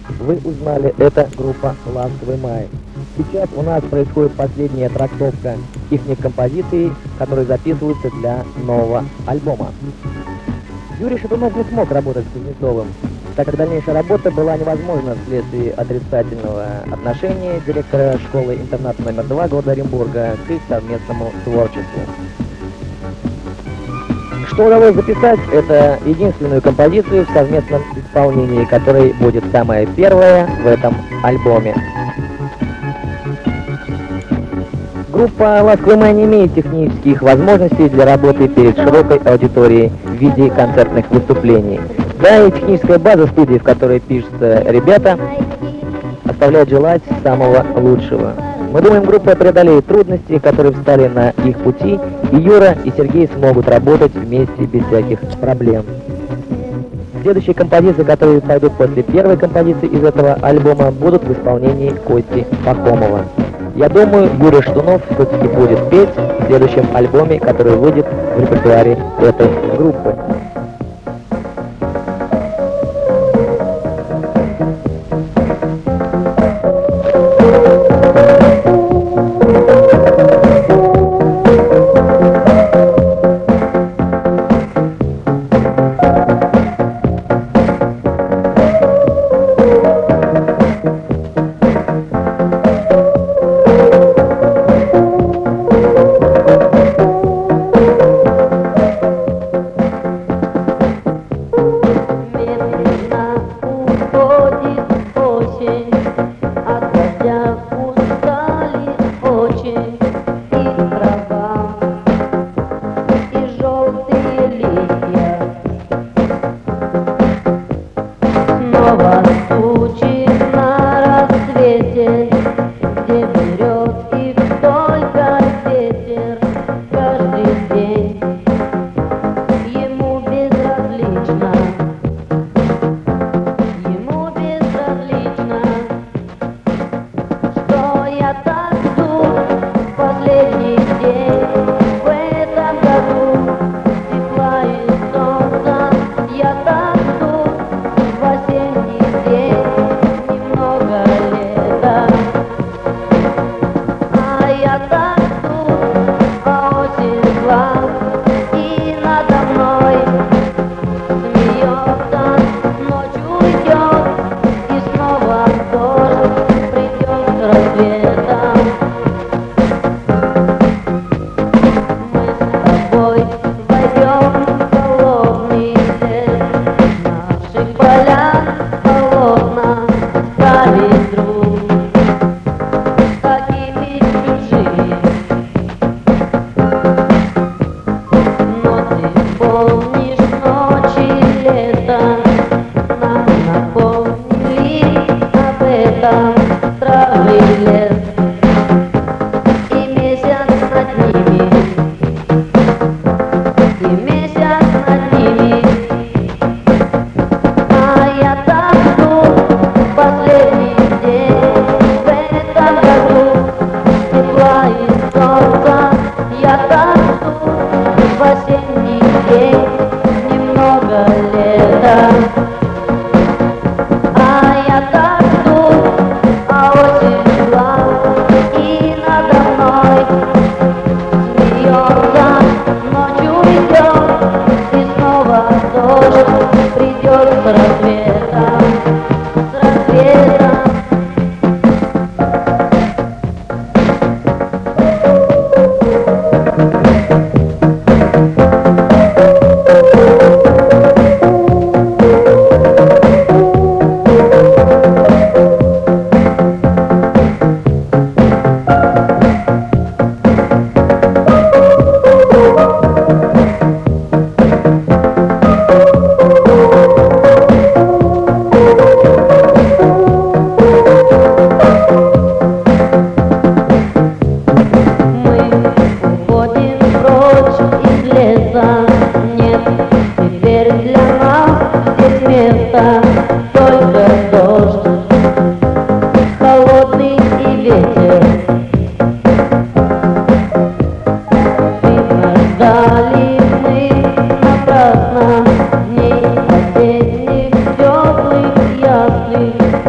Вы узнали, это группа «Ласковый май». Сейчас у нас происходит последняя трактовка их композиций, которые записываются для нового альбома. Юрий Шатунов не смог работать с Кузнецовым, так как дальнейшая работа была невозможна вследствие отрицательного отношения директора школы-интерната номер 2 города Оренбурга к их совместному творчеству. Что удалось записать, это единственную композицию в совместном исполнении, которой будет самая первая в этом альбоме. Группа «Ласковый май» не имеет технических возможностей для работы перед широкой аудиторией в виде концертных выступлений. Да, и техническая база студии, в которой пишутся ребята, оставляет желать самого лучшего. Мы думаем, группа преодолеет трудности, которые встали на их пути, и Юра и Сергей смогут работать вместе без всяких проблем. Следующие композиции, которые пойдут после первой композиции из этого альбома, будут в исполнении Кости Пахомова. Я думаю, Юрий Шатунов все-таки будет петь в следующем альбоме, который выйдет в репертуаре этой группы. Дней осенних, теплых, ясных.